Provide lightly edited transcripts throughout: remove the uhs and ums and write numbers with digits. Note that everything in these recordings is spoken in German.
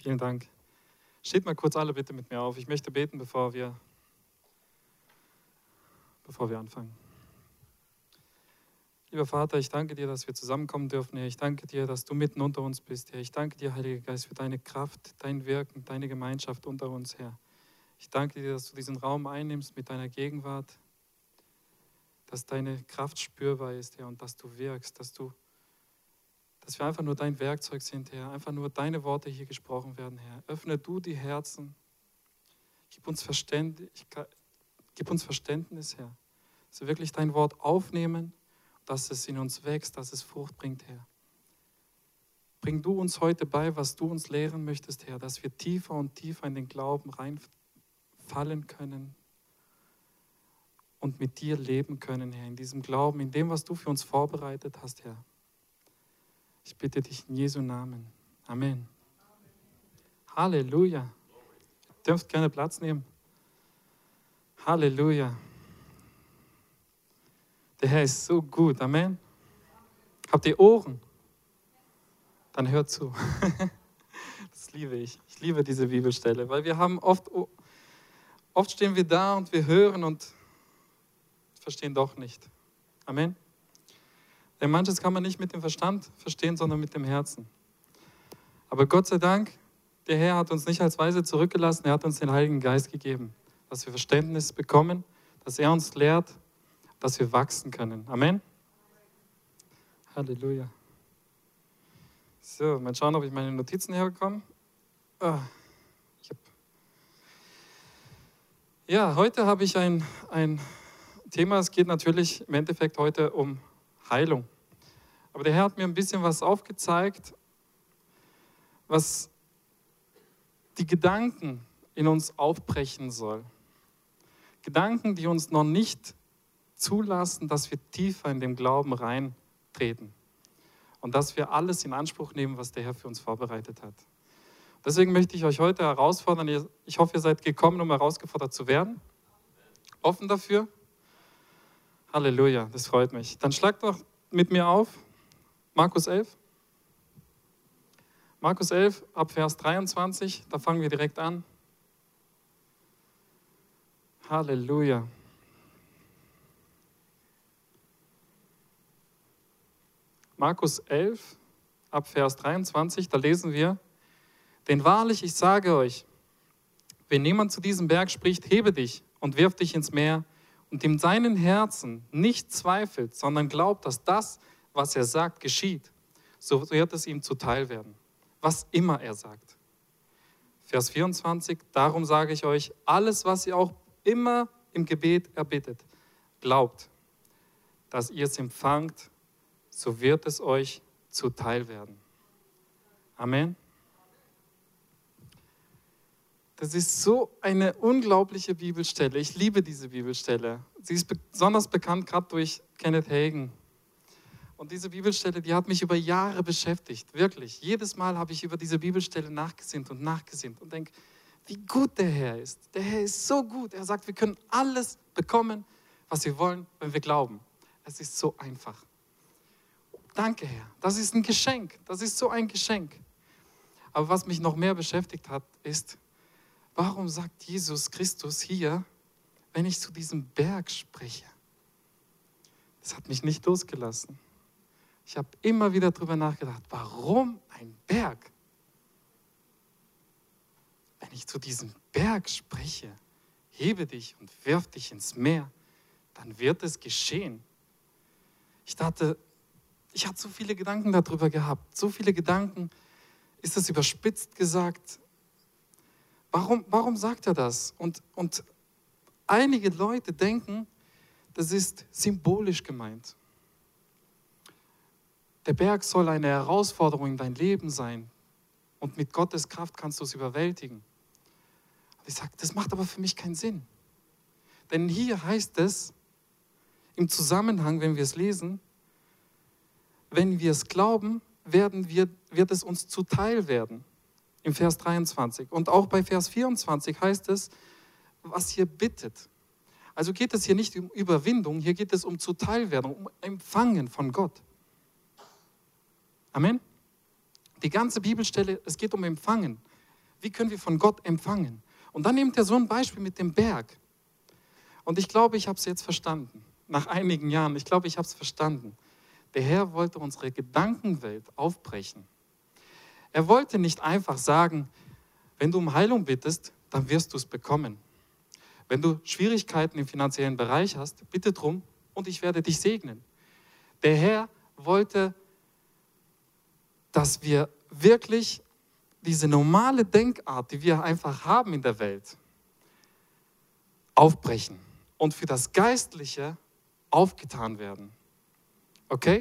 Vielen Dank. Steht mal kurz alle bitte mit mir auf. Ich möchte beten, bevor wir anfangen. Lieber Vater, ich danke dir, dass wir zusammenkommen dürfen, Herr. Ich danke dir, dass du mitten unter uns bist, Herr. Ich danke dir, Heiliger Geist, für deine Kraft, dein Wirken, deine Gemeinschaft unter uns, Herr. Ich danke dir, dass du diesen Raum einnimmst mit deiner Gegenwart, dass deine Kraft spürbar ist, Herr, und dass du wirkst, dass wir einfach nur dein Werkzeug sind, Herr, einfach nur deine Worte hier gesprochen werden, Herr. Öffne du die Herzen, gib uns Verständnis, Herr, dass wir wirklich dein Wort aufnehmen, dass es in uns wächst, dass es Frucht bringt, Herr. Bring du uns heute bei, was du uns lehren möchtest, Herr, dass wir tiefer und tiefer in den Glauben reinfallen können und mit dir leben können, Herr, in diesem Glauben, in dem, was du für uns vorbereitet hast, Herr. Ich bitte dich in Jesu Namen. Amen. Halleluja. Ihr dürft gerne Platz nehmen. Halleluja. Der Herr ist so gut. Amen. Habt ihr Ohren? Dann hört zu. Das liebe ich. Ich liebe diese Bibelstelle, weil wir haben oft stehen wir da und wir hören und verstehen doch nicht. Amen. Denn manches kann man nicht mit dem Verstand verstehen, sondern mit dem Herzen. Aber Gott sei Dank, der Herr hat uns nicht als Weise zurückgelassen, er hat uns den Heiligen Geist gegeben, dass wir Verständnis bekommen, dass er uns lehrt, dass wir wachsen können. Amen. Halleluja. So, mal schauen, ob ich meine Notizen herbekomme. Heute habe ich ein Thema, es geht natürlich im Endeffekt heute um Heilung. Aber der Herr hat mir ein bisschen was aufgezeigt, was die Gedanken in uns aufbrechen soll. Gedanken, die uns noch nicht zulassen, dass wir tiefer in den Glauben reintreten und dass wir alles in Anspruch nehmen, was der Herr für uns vorbereitet hat. Deswegen möchte ich euch heute herausfordern. Ich hoffe, ihr seid gekommen, um herausgefordert zu werden. Offen dafür? Halleluja, das freut mich. Dann schlagt doch mit mir auf Markus 11. Markus 11, ab Vers 23, da fangen wir direkt an. Halleluja. Markus 11, ab Vers 23, da lesen wir: Denn wahrlich, ich sage euch, wenn jemand zu diesem Berg spricht, hebe dich und wirf dich ins Meer, und in seinem Herzen nicht zweifelt, sondern glaubt, dass das, was er sagt, geschieht, so wird es ihm zuteil werden, was immer er sagt. Vers 24, darum sage ich euch, alles, was ihr auch immer im Gebet erbittet, glaubt, dass ihr es empfangt, so wird es euch zuteil werden. Amen. Das ist so eine unglaubliche Bibelstelle. Ich liebe diese Bibelstelle. Sie ist besonders bekannt, gerade durch Kenneth Hagin. Und diese Bibelstelle, die hat mich über Jahre beschäftigt, wirklich. Jedes Mal habe ich über diese Bibelstelle nachgesinnt und denke, wie gut der Herr ist. Der Herr ist so gut. Er sagt, wir können alles bekommen, was wir wollen, wenn wir glauben. Es ist so einfach. Danke, Herr. Das ist ein Geschenk. Das ist so ein Geschenk. Aber was mich noch mehr beschäftigt hat, ist, warum sagt Jesus Christus hier, wenn ich zu diesem Berg spreche? Das hat mich nicht losgelassen. Ich habe immer wieder darüber nachgedacht, warum ein Berg? Wenn ich zu diesem Berg spreche, hebe dich und wirf dich ins Meer, dann wird es geschehen. Ich hatte so viele Gedanken darüber gehabt, so viele Gedanken, ist das überspitzt gesagt? Warum sagt er das? Und einige Leute denken, das ist symbolisch gemeint. Der Berg soll eine Herausforderung in dein Leben sein. Und mit Gottes Kraft kannst du es überwältigen. Und ich sage, das macht aber für mich keinen Sinn. Denn hier heißt es, im Zusammenhang, wenn wir es lesen, wenn wir es glauben, wird es uns zuteil werden. Im Vers 23. Und auch bei Vers 24 heißt es, was ihr bittet. Also geht es hier nicht um Überwindung, hier geht es um Zuteilwerdung, um Empfangen von Gott. Amen. Die ganze Bibelstelle, es geht um Empfangen. Wie können wir von Gott empfangen? Und dann nimmt er so ein Beispiel mit dem Berg. Und ich glaube, ich habe es jetzt verstanden. Nach einigen Jahren, ich glaube, ich habe es verstanden. Der Herr wollte unsere Gedankenwelt aufbrechen. Er wollte nicht einfach sagen, wenn du um Heilung bittest, dann wirst du es bekommen. Wenn du Schwierigkeiten im finanziellen Bereich hast, bitte drum und ich werde dich segnen. Der Herr wollte, dass wir wirklich diese normale Denkart, die wir einfach haben in der Welt, aufbrechen und für das Geistliche aufgetan werden. Okay?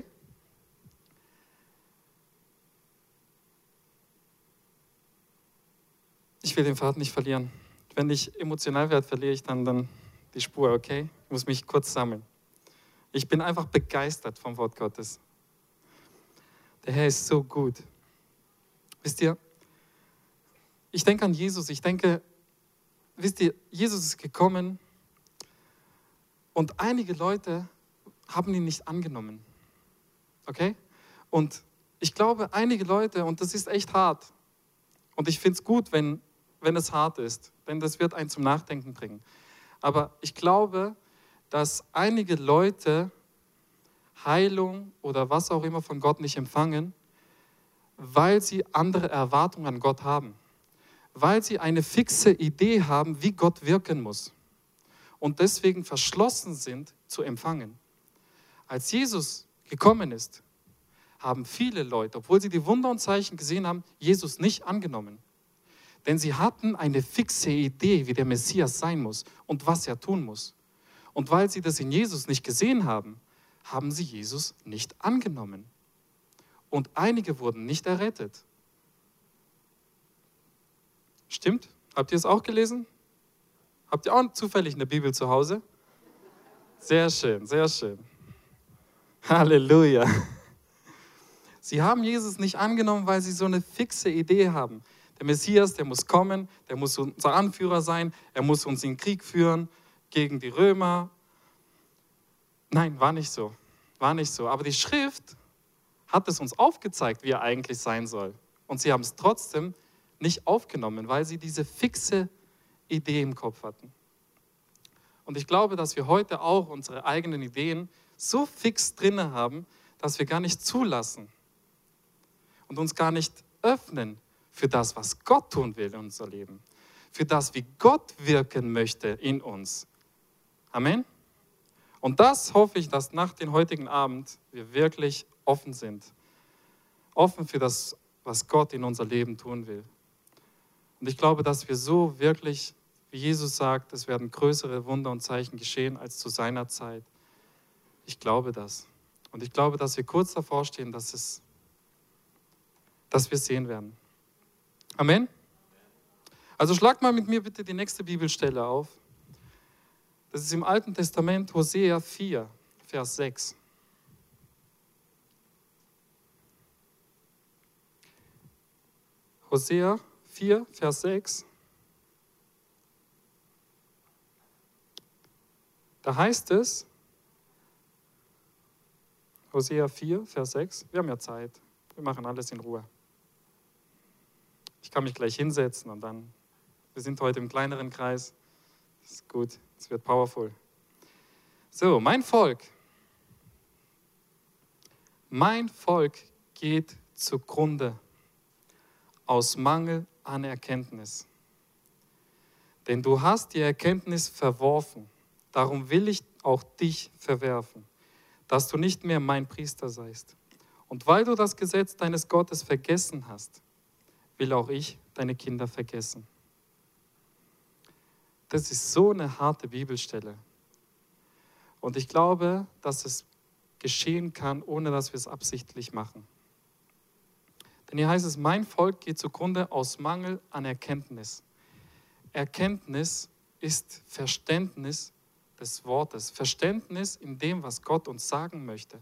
Ich will den Faden nicht verlieren. Wenn ich emotional werde, verliere ich dann die Spur, okay? Ich muss mich kurz sammeln. Ich bin einfach begeistert vom Wort Gottes. Der Herr ist so gut. Wisst ihr, ich denke an Jesus, wisst ihr, Jesus ist gekommen und einige Leute haben ihn nicht angenommen. Okay? Und ich glaube, einige Leute, und das ist echt hart, und ich finde es gut, wenn es hart ist, denn das wird einen zum Nachdenken bringen. Aber ich glaube, dass einige Leute Heilung oder was auch immer von Gott nicht empfangen, weil sie andere Erwartungen an Gott haben. Weil sie eine fixe Idee haben, wie Gott wirken muss. Und deswegen verschlossen sind zu empfangen. Als Jesus gekommen ist, haben viele Leute, obwohl sie die Wunder und Zeichen gesehen haben, Jesus nicht angenommen. Denn sie hatten eine fixe Idee, wie der Messias sein muss und was er tun muss. Und weil sie das in Jesus nicht gesehen haben, haben sie Jesus nicht angenommen. Und einige wurden nicht errettet. Stimmt? Habt ihr es auch gelesen? Habt ihr auch zufällig eine Bibel zu Hause? Sehr schön, sehr schön. Halleluja. Sie haben Jesus nicht angenommen, weil sie so eine fixe Idee haben. Der Messias, der muss kommen, der muss unser Anführer sein, er muss uns in den Krieg führen gegen die Römer. Nein, war nicht so. War nicht so. Aber die Schrift hat es uns aufgezeigt, wie er eigentlich sein soll. Und sie haben es trotzdem nicht aufgenommen, weil sie diese fixe Idee im Kopf hatten. Und ich glaube, dass wir heute auch unsere eigenen Ideen so fix drin haben, dass wir gar nicht zulassen und uns gar nicht öffnen für das, was Gott tun will in unser Leben. Für das, wie Gott wirken möchte in uns. Amen. Und das hoffe ich, dass nach dem heutigen Abend wir wirklich offen sind. Offen für das, was Gott in unser Leben tun will. Und ich glaube, dass wir so wirklich, wie Jesus sagt, es werden größere Wunder und Zeichen geschehen als zu seiner Zeit. Ich glaube das. Und ich glaube, dass wir kurz davor stehen, dass wir sehen werden. Amen. Also schlag mal mit mir bitte die nächste Bibelstelle auf. Das ist im Alten Testament, Hosea 4, Vers 6. Hosea 4, Vers 6. Da heißt es, Hosea 4, Vers 6, wir haben ja Zeit, wir machen alles in Ruhe. Ich kann mich gleich hinsetzen und dann, wir sind heute im kleineren Kreis, das ist gut, es wird powerful. So, mein Volk geht zugrunde aus Mangel an Erkenntnis. Denn du hast die Erkenntnis verworfen, darum will ich auch dich verwerfen, dass du nicht mehr mein Priester seist. Und weil du das Gesetz deines Gottes vergessen hast, will auch ich deine Kinder vergessen. Das ist so eine harte Bibelstelle. Und ich glaube, dass es geschehen kann, ohne dass wir es absichtlich machen. Denn hier heißt es, mein Volk geht zugrunde aus Mangel an Erkenntnis. Erkenntnis ist Verständnis des Wortes. Verständnis in dem, was Gott uns sagen möchte.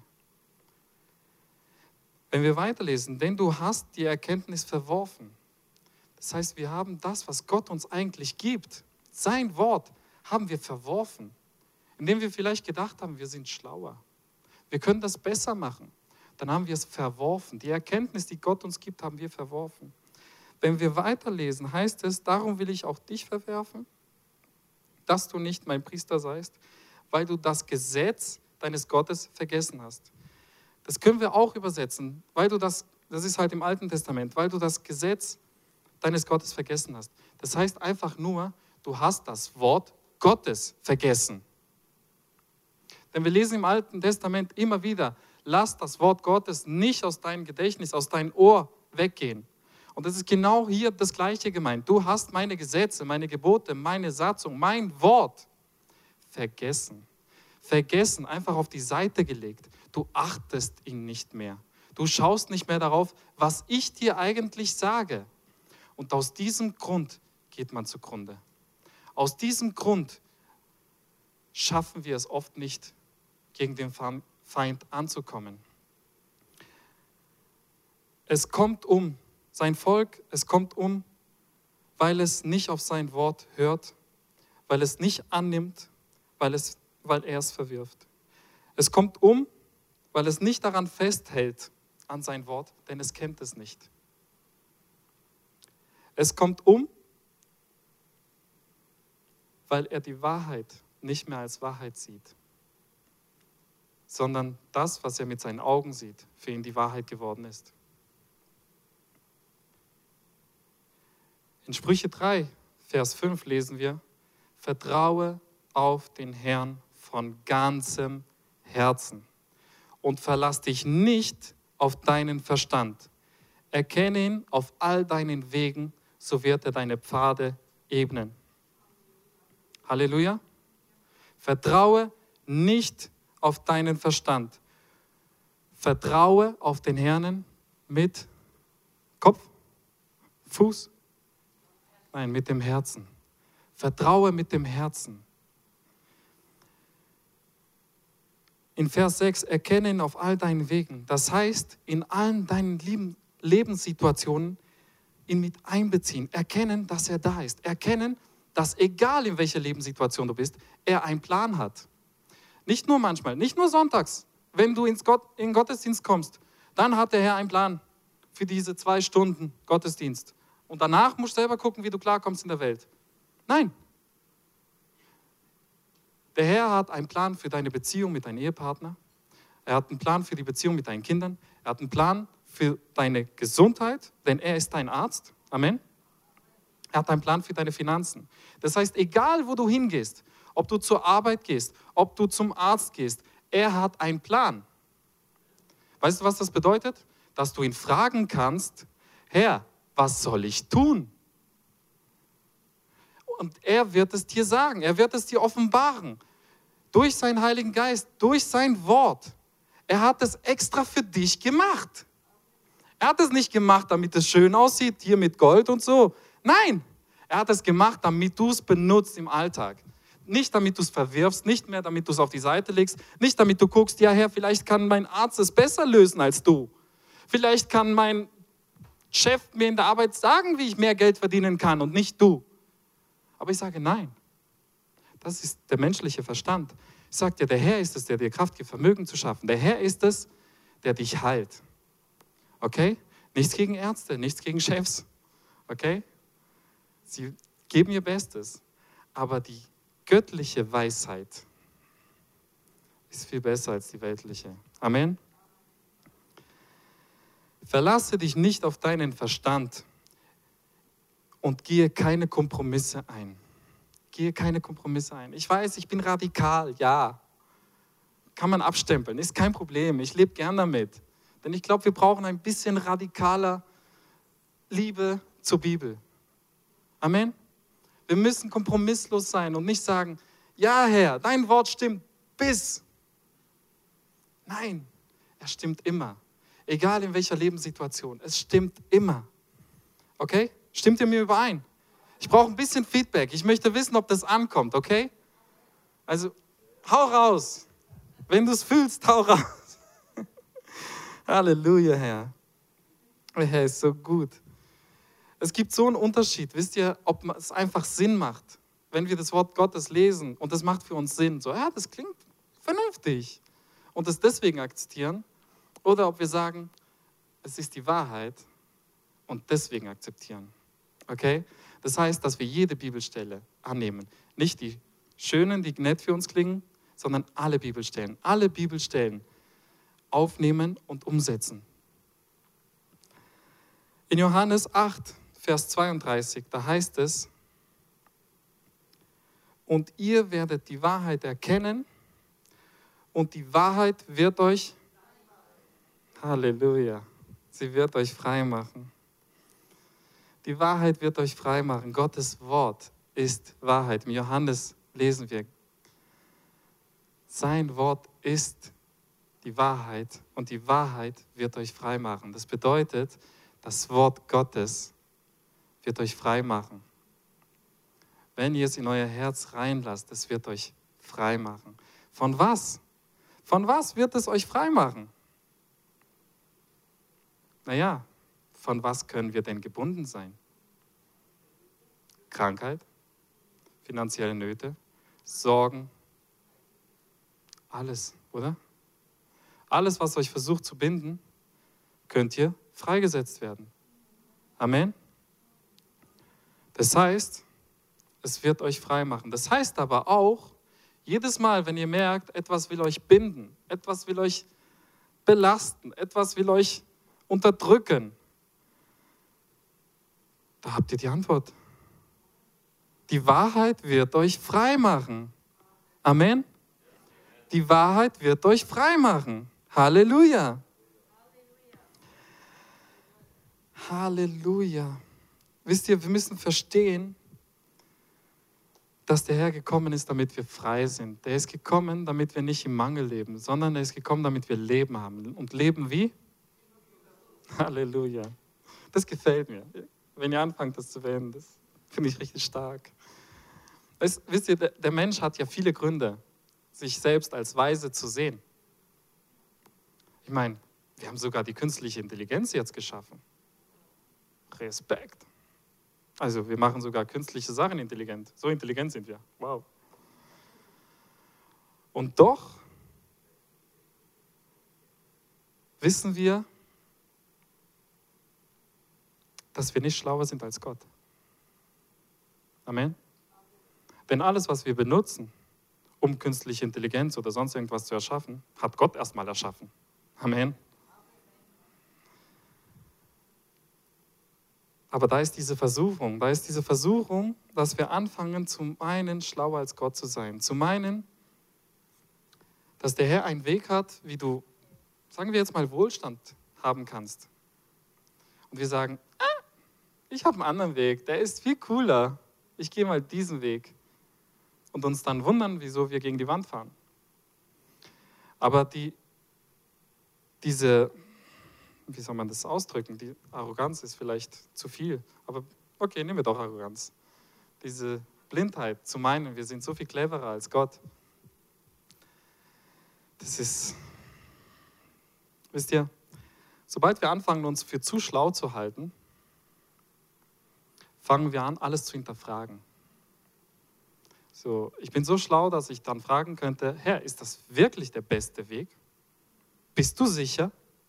Wenn wir weiterlesen, denn du hast die Erkenntnis verworfen. Das heißt, wir haben das, was Gott uns eigentlich gibt, sein Wort, haben wir verworfen. Indem wir vielleicht gedacht haben, wir sind schlauer. Wir können das besser machen. Dann haben wir es verworfen. Die Erkenntnis, die Gott uns gibt, haben wir verworfen. wenn wir weiterlesen, heißt es, darum will ich auch dich verwerfen, dass du nicht mein Priester seist, weil du das Gesetz deines Gottes vergessen hast. Das können wir auch übersetzen, weil du das ist halt im Alten Testament, weil du das Gesetz deines Gottes vergessen hast. Das heißt einfach nur, du hast das Wort Gottes vergessen. Denn wir lesen im Alten Testament immer wieder, lass das Wort Gottes nicht aus deinem Gedächtnis, aus deinem Ohr weggehen. Und das ist genau hier das Gleiche gemeint. Du hast meine Gesetze, meine Gebote, meine Satzung, mein Wort vergessen. Vergessen, einfach auf die Seite gelegt. Du achtest ihn nicht mehr. Du schaust nicht mehr darauf, was ich dir eigentlich sage. Und aus diesem Grund geht man zugrunde. Aus diesem Grund schaffen wir es oft nicht, gegen den Feind anzukommen. Es kommt um sein Volk, es kommt um, weil es nicht auf sein Wort hört, weil es nicht annimmt, weil er es verwirft. Es kommt um, weil es nicht daran festhält, an sein Wort, denn es kennt es nicht. Es kommt um, weil er die Wahrheit nicht mehr als Wahrheit sieht, sondern das, was er mit seinen Augen sieht, für ihn die Wahrheit geworden ist. In Sprüche 3, Vers 5 lesen wir, vertraue auf den Herrn von ganzem Herzen und verlass dich nicht auf deinen Verstand. Erkenne ihn auf all deinen Wegen, so wird er deine Pfade ebnen. Halleluja. Vertraue nicht auf deinen Verstand. Vertraue auf den Herrn mit Kopf, Fuß. Nein, mit dem Herzen. Vertraue mit dem Herzen. In Vers 6, erkenne ihn auf all deinen Wegen. Das heißt, in allen deinen Lebenssituationen ihn mit einbeziehen. Erkennen, dass er da ist. Erkennen, dass egal in welcher Lebenssituation du bist, er einen Plan hat. Nicht nur manchmal, nicht nur sonntags. Wenn du in den Gottesdienst kommst, dann hat der Herr einen Plan für diese 2 Stunden Gottesdienst. Und danach musst du selber gucken, wie du klarkommst in der Welt. Nein. Der Herr hat einen Plan für deine Beziehung mit deinem Ehepartner. Er hat einen Plan für die Beziehung mit deinen Kindern. Er hat einen Plan für deine Gesundheit, denn er ist dein Arzt. Amen. Er hat einen Plan für deine Finanzen. Das heißt, egal wo du hingehst, ob du zur Arbeit gehst, ob du zum Arzt gehst, er hat einen Plan. Weißt du, was das bedeutet? Dass du ihn fragen kannst, Herr, was soll ich tun? Und er wird es dir sagen, er wird es dir offenbaren. Durch seinen Heiligen Geist, durch sein Wort. Er hat es extra für dich gemacht. Er hat es nicht gemacht, damit es schön aussieht, hier mit Gold und so. Nein, er hat es gemacht, damit du es benutzt im Alltag. Nicht, damit du es verwirfst, nicht mehr, damit du es auf die Seite legst, nicht, damit du guckst, ja Herr, vielleicht kann mein Arzt es besser lösen als du. Vielleicht kann mein Chef mir in der Arbeit sagen, wie ich mehr Geld verdienen kann und nicht du. Aber ich sage nein. Das ist der menschliche Verstand. Ich sage dir, der Herr ist es, der dir Kraft gibt, Vermögen zu schaffen. Der Herr ist es, der dich heilt. Okay? Nichts gegen Ärzte, nichts gegen Chefs. Okay? Sie geben ihr Bestes. Aber die göttliche Weisheit ist viel besser als die weltliche. Amen. Verlasse dich nicht auf deinen Verstand und gehe keine Kompromisse ein. Gehe keine Kompromisse ein. Ich weiß, ich bin radikal, ja. Kann man abstempeln, ist kein Problem. Ich lebe gern damit. Denn ich glaube, wir brauchen ein bisschen radikaler Liebe zur Bibel. Amen. Wir müssen kompromisslos sein und nicht sagen, ja Herr, dein Wort stimmt bis. Nein, er stimmt immer. Egal in welcher Lebenssituation, es stimmt immer. Okay? Stimmt ihr mir überein? Ich brauche ein bisschen Feedback. Ich möchte wissen, ob das ankommt, okay? Also, hau raus. Wenn du es fühlst, hau raus. Halleluja, Herr. Der Herr ist so gut. Es gibt so einen Unterschied, wisst ihr, ob es einfach Sinn macht, wenn wir das Wort Gottes lesen und das macht für uns Sinn. So, ja, das klingt vernünftig. Und das deswegen akzeptieren. Oder ob wir sagen, es ist die Wahrheit und deswegen akzeptieren. Okay? Das heißt, dass wir jede Bibelstelle annehmen. Nicht die schönen, die nett für uns klingen, sondern alle Bibelstellen. Alle Bibelstellen aufnehmen und umsetzen. In Johannes 8, Vers 32, da heißt es, und ihr werdet die Wahrheit erkennen und die Wahrheit wird euch, Halleluja, sie wird euch frei machen. Die Wahrheit wird euch frei machen. Gottes Wort ist Wahrheit. Im Johannes lesen wir, sein Wort ist die Wahrheit und die Wahrheit wird euch frei machen. Das bedeutet, das Wort Gottes wird euch frei machen. Wenn ihr es in euer Herz reinlasst, es wird euch frei machen. Von was? Von was wird es euch frei machen? Naja, von was können wir denn gebunden sein? Krankheit, finanzielle Nöte, Sorgen, alles, oder? Alles, was euch versucht zu binden, könnt ihr freigesetzt werden. Amen. Das heißt, es wird euch frei machen. Das heißt aber auch, jedes Mal, wenn ihr merkt, etwas will euch binden, etwas will euch belasten, etwas will euch unterdrücken, da habt ihr die Antwort. Die Wahrheit wird euch frei machen. Amen. Die Wahrheit wird euch frei machen. Halleluja. Halleluja. Wisst ihr, wir müssen verstehen, dass der Herr gekommen ist, damit wir frei sind. Der ist gekommen, damit wir nicht im Mangel leben, sondern er ist gekommen, damit wir Leben haben. Und leben wie? Halleluja. Das gefällt mir. Wenn ihr anfangt, das zu wählen, das finde ich richtig stark. Wisst ihr, der Mensch hat ja viele Gründe, sich selbst als weise zu sehen. Ich meine, wir haben sogar die künstliche Intelligenz jetzt geschaffen. Respekt. Also wir machen sogar künstliche Sachen intelligent. So intelligent sind wir. Wow. Und doch wissen wir, dass wir nicht schlauer sind als Gott. Amen. Denn alles, was wir benutzen, um künstliche Intelligenz oder sonst irgendwas zu erschaffen, hat Gott erstmal erschaffen. Amen. Aber da ist diese Versuchung, dass wir anfangen, zum einen schlauer als Gott zu sein, zum einen, dass der Herr einen Weg hat, wie du, sagen wir jetzt mal, Wohlstand haben kannst. Und wir sagen, ich habe einen anderen Weg, der ist viel cooler, ich gehe mal diesen Weg. Und uns dann wundern, wieso wir gegen die Wand fahren. Aber diese, wie soll man das ausdrücken? Die Arroganz ist vielleicht zu viel. Aber okay, nehmen wir doch Arroganz. Diese Blindheit zu meinen, wir sind so viel cleverer als Gott. Das ist, wisst ihr, sobald wir anfangen, uns für zu schlau zu halten, fangen wir an, alles zu hinterfragen. So, ich bin so schlau, dass ich dann fragen könnte, Herr, ist das wirklich der beste Weg? Bist du sicher?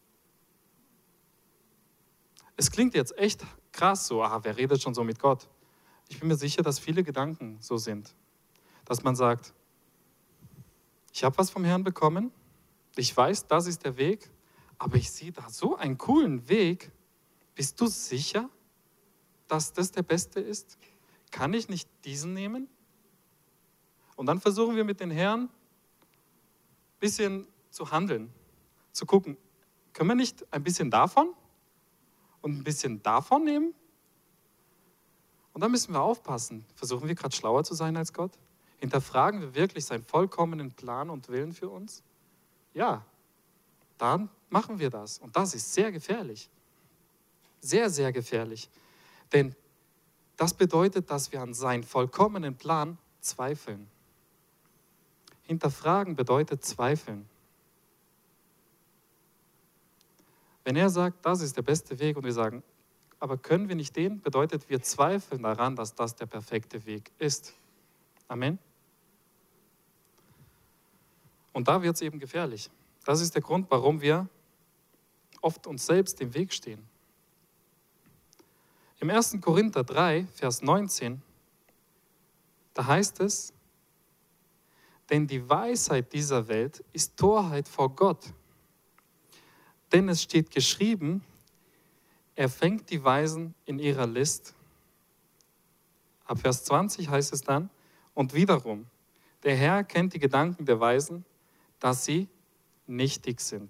Es klingt jetzt echt krass so, wer redet schon so mit Gott? Ich bin mir sicher, dass viele Gedanken so sind. Dass man sagt, ich habe was vom Herrn bekommen, ich weiß, das ist der Weg, aber ich sehe da so einen coolen Weg. Bist du sicher, dass das der beste ist? Kann ich nicht diesen nehmen? Und dann versuchen wir mit den Herrn ein bisschen zu handeln, zu gucken, können wir nicht ein bisschen davon und ein bisschen davon nehmen? Und dann müssen wir aufpassen. Versuchen wir gerade schlauer zu sein als Gott? Hinterfragen wir wirklich seinen vollkommenen Plan und Willen für uns? Ja, dann machen wir das. Und das ist sehr gefährlich. Sehr, sehr gefährlich. Denn das bedeutet, dass wir an seinen vollkommenen Plan zweifeln. Hinterfragen bedeutet zweifeln. Wenn er sagt, das ist der beste Weg und wir sagen, aber können wir nicht den, bedeutet, wir zweifeln daran, dass das der perfekte Weg ist. Amen. Und da wird es eben gefährlich. Das ist der Grund, warum wir oft uns selbst im Weg stehen. Im 1. Korinther 3, Vers 19, da heißt es, denn die Weisheit dieser Welt ist Torheit vor Gott. Denn es steht geschrieben, er fängt die Weisen in ihrer List. Ab Vers 20 heißt es dann, und wiederum, der Herr kennt die Gedanken der Weisen, dass sie nichtig sind.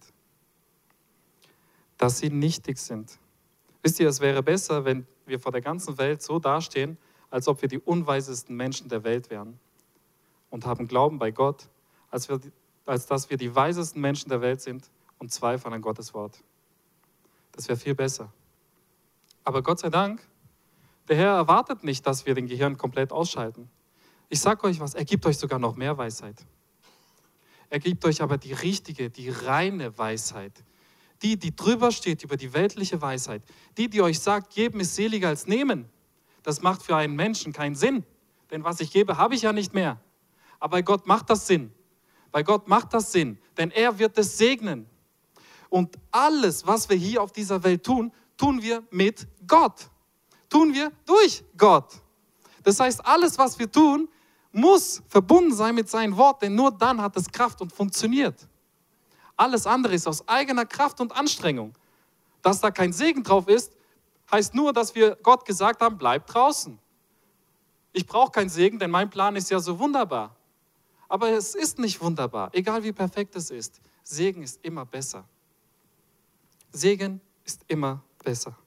Dass sie nichtig sind. Wisst ihr, es wäre besser, wenn wir vor der ganzen Welt so dastehen, als ob wir die unweisesten Menschen der Welt wären und haben Glauben bei Gott, als dass wir die weisesten Menschen der Welt sind und zweifeln an Gottes Wort. Das wäre viel besser. Aber Gott sei Dank, der Herr erwartet nicht, dass wir den Gehirn komplett ausschalten. Ich sage euch was, er gibt euch sogar noch mehr Weisheit. Er gibt euch aber die richtige, die reine Weisheit. Die drüber steht über die weltliche Weisheit. Die euch sagt, geben ist seliger als nehmen. Das macht für einen Menschen keinen Sinn. Denn was ich gebe, habe ich ja nicht mehr. Aber bei Gott macht das Sinn. Bei Gott macht das Sinn. Denn er wird es segnen. Und alles, was wir hier auf dieser Welt tun, tun wir mit Gott. Tun wir durch Gott. Das heißt, alles, was wir tun, muss verbunden sein mit seinem Wort, denn nur dann hat es Kraft und funktioniert. Alles andere ist aus eigener Kraft und Anstrengung. Dass da kein Segen drauf ist, heißt nur, dass wir Gott gesagt haben, bleib draußen. Ich brauche keinen Segen, denn mein Plan ist ja so wunderbar. Aber es ist nicht wunderbar, egal wie perfekt es ist. Segen ist immer besser. Segen ist immer besser.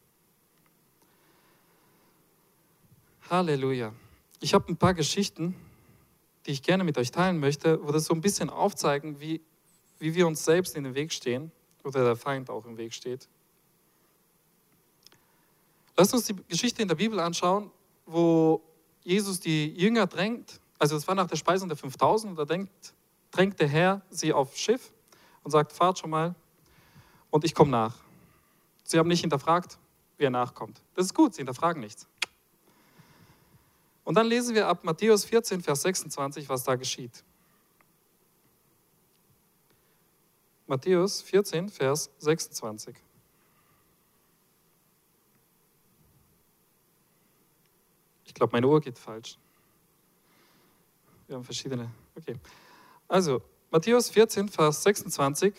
Halleluja. Ich habe ein paar Geschichten, die ich gerne mit euch teilen möchte, wo das so ein bisschen aufzeigen, wie wir uns selbst in den Weg stehen oder der Feind auch im Weg steht. Lasst uns die Geschichte in der Bibel anschauen, wo Jesus die Jünger drängt. Also es war nach der Speisung der 5000, da drängt der Herr sie aufs Schiff und sagt, fahrt schon mal und ich komme nach. Sie haben nicht hinterfragt, wie er nachkommt. Das ist gut, sie hinterfragen nichts. Und dann lesen wir ab Matthäus 14, Vers 26, was da geschieht. Matthäus 14, Vers 26. Ich glaube, meine Uhr geht falsch. Wir haben verschiedene. Okay. Also, Matthäus 14, Vers 26.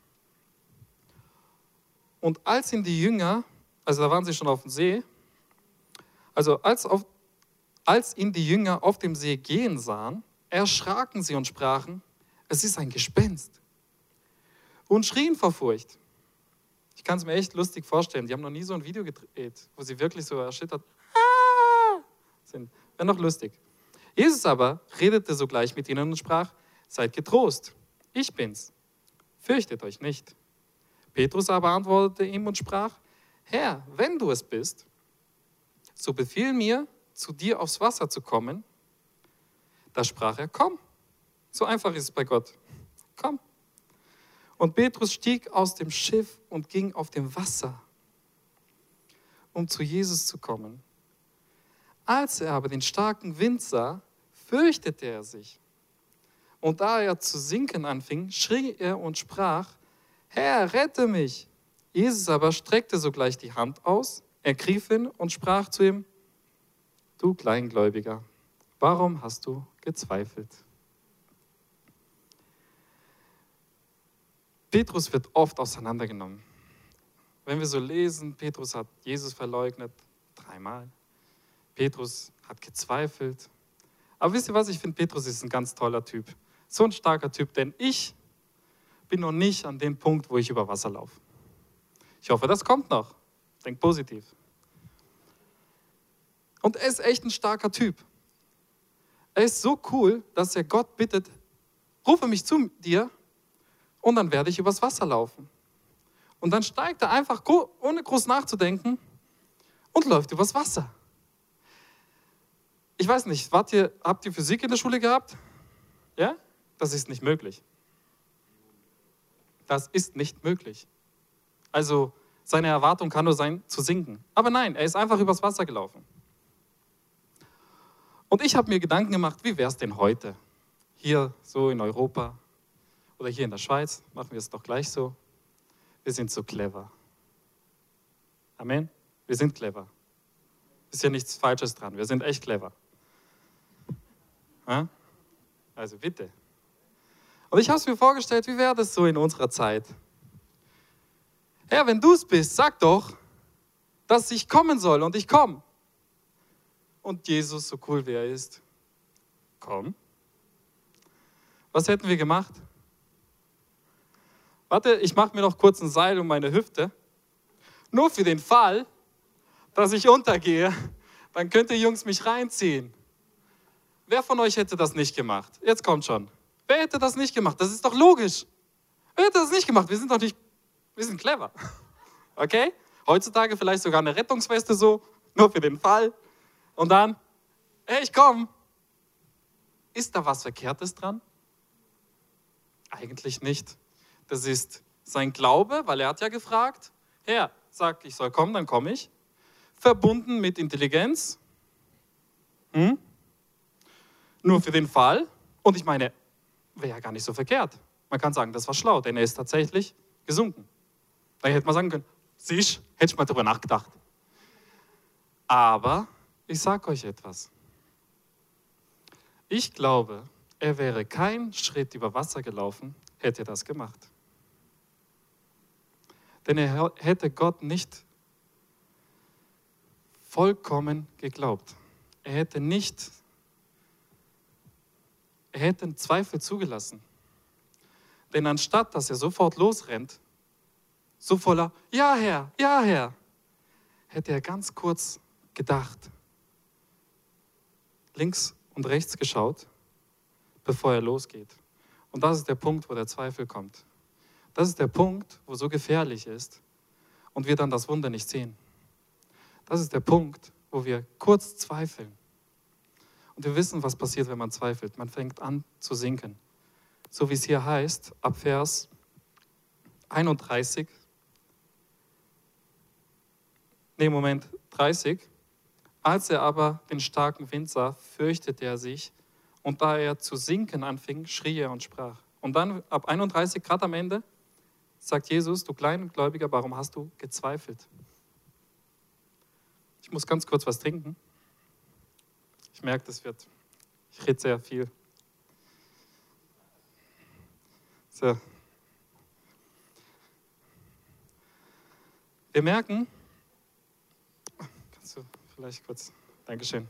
Und als ihn die Jünger, also da waren sie schon auf dem See, also als ihn die Jünger auf dem See gehen sahen, erschraken sie und sprachen, es ist ein Gespenst. Und schrien vor Furcht. Ich kann es mir echt lustig vorstellen. Die haben noch nie so ein Video gedreht, wo sie wirklich so erschüttert sind. Wäre noch lustig. Jesus aber redete sogleich mit ihnen und sprach, seid getrost, ich bin's. Fürchtet euch nicht. Petrus aber antwortete ihm und sprach, Herr, wenn du es bist, so befiehl mir, zu dir aufs Wasser zu kommen. Da sprach er, komm. So einfach ist es bei Gott. Komm. Und Petrus stieg aus dem Schiff und ging auf dem Wasser, um zu Jesus zu kommen. Als er aber den starken Wind sah, fürchtete er sich. Und da er zu sinken anfing, schrie er und sprach, Herr, rette mich. Jesus aber streckte sogleich die Hand aus, ergriff ihn und sprach zu ihm, du Kleingläubiger, warum hast du gezweifelt? Petrus wird oft auseinandergenommen. Wenn wir so lesen, Petrus hat Jesus verleugnet, 3-mal. Petrus hat gezweifelt. Aber wisst ihr was, ich finde, Petrus ist ein ganz toller Typ. So ein starker Typ, denn ich bin noch nicht an dem Punkt, wo ich über Wasser laufe. Ich hoffe, das kommt noch. Denk positiv. Und er ist echt ein starker Typ. Er ist so cool, dass er Gott bittet, rufe mich zu dir und dann werde ich übers Wasser laufen. Und dann steigt er einfach, ohne groß nachzudenken, und läuft übers Wasser. Ich weiß nicht, habt ihr Physik in der Schule gehabt? Ja? Das ist nicht möglich. Das ist nicht möglich. Also seine Erwartung kann nur sein, zu sinken. Aber nein, er ist einfach übers Wasser gelaufen. Und ich habe mir Gedanken gemacht, wie wäre es denn heute? Hier so in Europa oder hier in der Schweiz, machen wir es doch gleich so. Wir sind so clever. Amen? Wir sind clever. Ist ja nichts Falsches dran. Wir sind echt clever. Ja? Also bitte. Und ich habe es mir vorgestellt, wie wäre das so in unserer Zeit? Herr, wenn du es bist, sag doch, dass ich kommen soll und ich komme. Und Jesus, so cool wie er ist, komm. Was hätten wir gemacht? Warte, ich mache mir noch kurz ein Seil um meine Hüfte. Nur für den Fall, dass ich untergehe, dann könnt ihr Jungs mich reinziehen. Wer von euch hätte das nicht gemacht? Jetzt kommt schon. Wer hätte das nicht gemacht? Das ist doch logisch. Wer hätte das nicht gemacht? Wir sind doch nicht, wir sind clever. Okay? Heutzutage vielleicht sogar eine Rettungsweste so, nur für den Fall. Und dann, hey, ich komme. Ist da was Verkehrtes dran? Eigentlich nicht. Das ist sein Glaube, weil er hat ja gefragt. Herr, sag, ich soll kommen, dann komme ich. Verbunden mit Intelligenz. Nur für den Fall. Und ich meine, wäre ja gar nicht so verkehrt. Man kann sagen, das war schlau, denn er ist tatsächlich gesunken. Da hätte man sagen können, siehst, hätte ich mal drüber nachgedacht. Aber ich sage euch etwas. Ich glaube, er wäre keinen Schritt über Wasser gelaufen, hätte er das gemacht. Denn er hätte Gott nicht vollkommen geglaubt. Er hätte einen Zweifel zugelassen. Denn anstatt, dass er sofort losrennt, so voller, ja Herr, hätte er ganz kurz gedacht, links und rechts geschaut, bevor er losgeht. Und das ist der Punkt, wo der Zweifel kommt. Das ist der Punkt, wo so gefährlich ist und wir dann das Wunder nicht sehen. Das ist der Punkt, wo wir kurz zweifeln. Und wir wissen, was passiert, wenn man zweifelt. Man fängt an zu sinken. So wie es hier heißt, ab Vers 30. Als er aber den starken Wind sah, fürchtete er sich. Und da er zu sinken anfing, schrie er und sprach. Und dann ab 31, gerade am Ende, sagt Jesus, du Kleingläubiger, warum hast du gezweifelt? Ich muss ganz kurz was trinken. Ich merke, ich rede sehr viel. So. Wir merken, kannst du vielleicht kurz, Dankeschön.